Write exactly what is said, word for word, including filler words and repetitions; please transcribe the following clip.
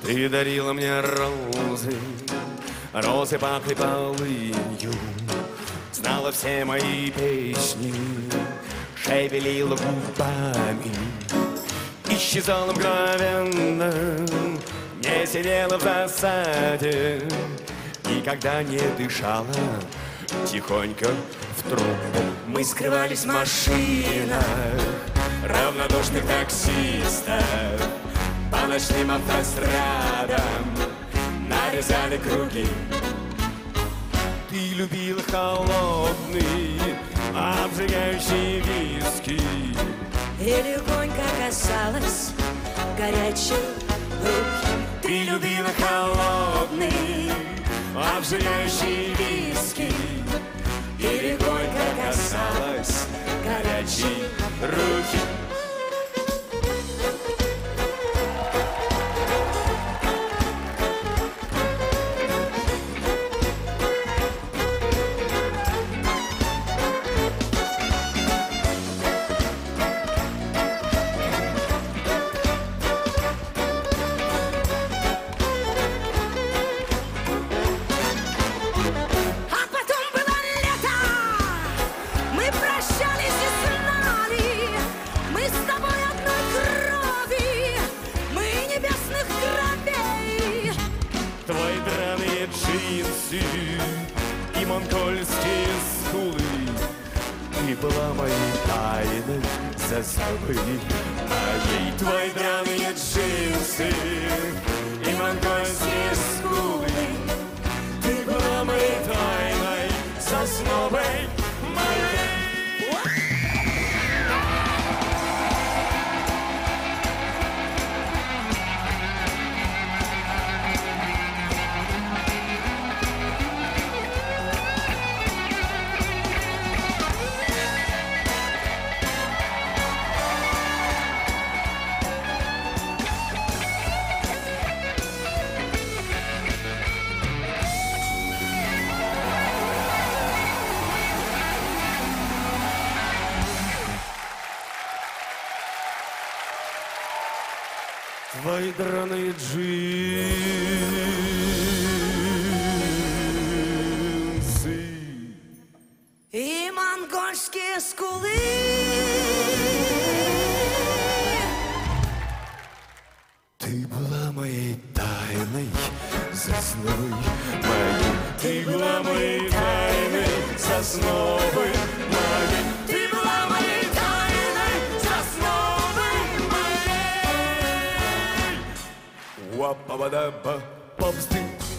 Ты дарила мне розы, розы пахли полынью, знала все мои песни, шевелила губами, исчезала мгновенно, не сидела в засаде, никогда не дышала тихонько в трубку. Мы скрывались в машинах равнодушных таксистов, по ночным автострадам нарезали круги. Ты любила холодный, обжигающий виски и легонько касалась горячей руки. Ты любила холодный, обжигающий виски и легонько касалась горячей руки. Твои драные джинсы и монгольские скулы, ты была моей тайной заставы моей. Твои драные джинсы и монгольские скулы, ты была моей тайной сосновой моей. Твои драные джинсы и монгольские скулы, ты была моей тайной сосновой моей. Ты была моей тайной сосновой моей. Ты была моей тайной сосновой моей. Уа-па-ба-да-ба, попсты.